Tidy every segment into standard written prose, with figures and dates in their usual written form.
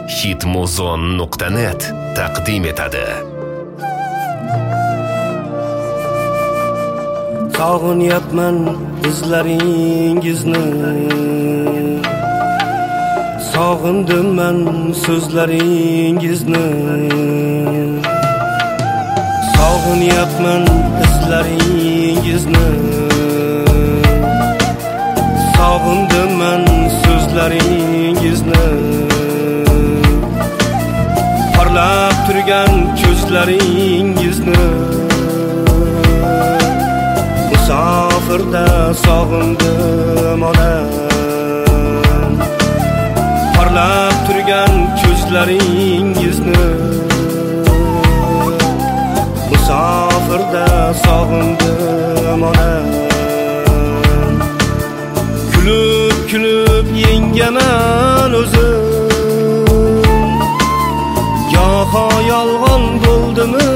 hitmuzon.net taqdim etadi. Sog'inyapman izlaringizni, sog'indim men so'zlaringizni. Sog'inyapman izlaringizni, sog'indim men so'zlaringizni. Parlab turgan ko'zlaringizni, musofirda sog'indim onam. Parlab turgan ko'zlaringizni, musofirda sog'indim onam. Kulib kulib yengaman o'zim, goho yolg'on bo'ldimi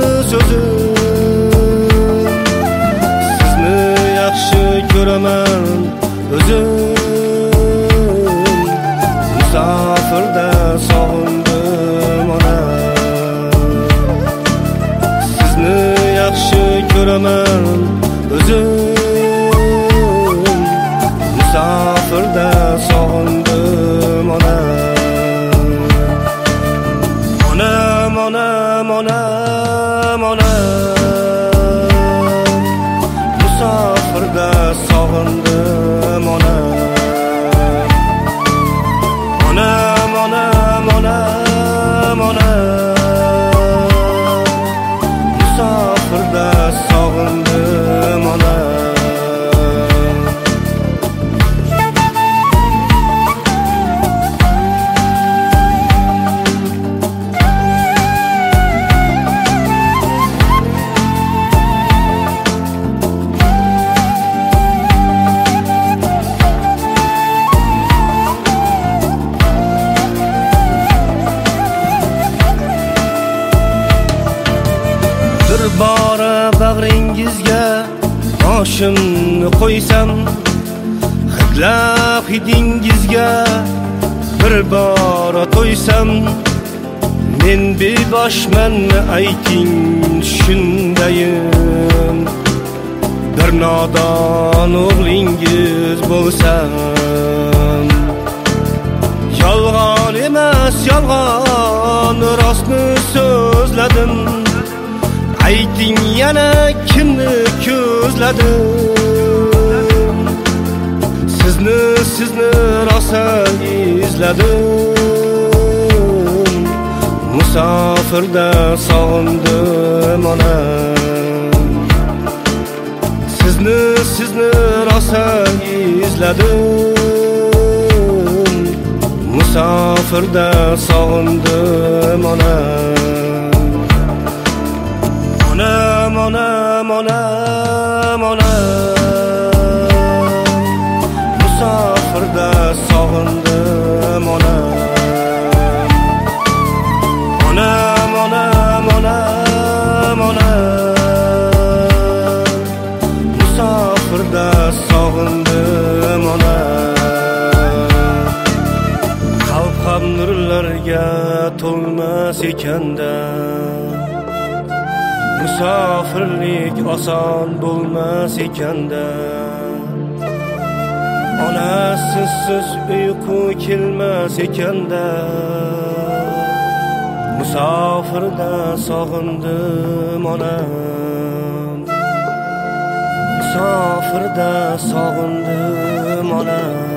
so'zim. Sizni yaxshi ko'raman o'zim, musofirda sog'indim onam. Sizni yaxshi ko'raman o'zim, musofirda sog'indim onam. Onam, onam, onam, onam, musofirda sog'indim onam. Onam, onam, onam, onam, musofirda sog'indim onam. Bir bora bag'ringizga boshimni qo'ysam, hidlab hidingizga bir bora to'ysam, men beboshmanmi ayting shundayim. Bir nodon o'g'lingiz bo'lsam, yolg'on emas yolg'on rostni so'zladim. Ayting yana kimni ko'zladim? Sizni rosa izladim, musofirda sog'indim onam. Sizni rosa izladim, musofirda sog'indim onam. Onam, onam, onam, onam, musofirda sog'indim onam. Onam, onam, onam, onam, musofirda sog'indim onam. Qalb ham nurlarga to'lmas ekanda, musofirlik oson bo'lmas ekanda. Onasiz uyqu kelmas ekanda, musofirda sog'indim onam. Musofirda sog'indim onam.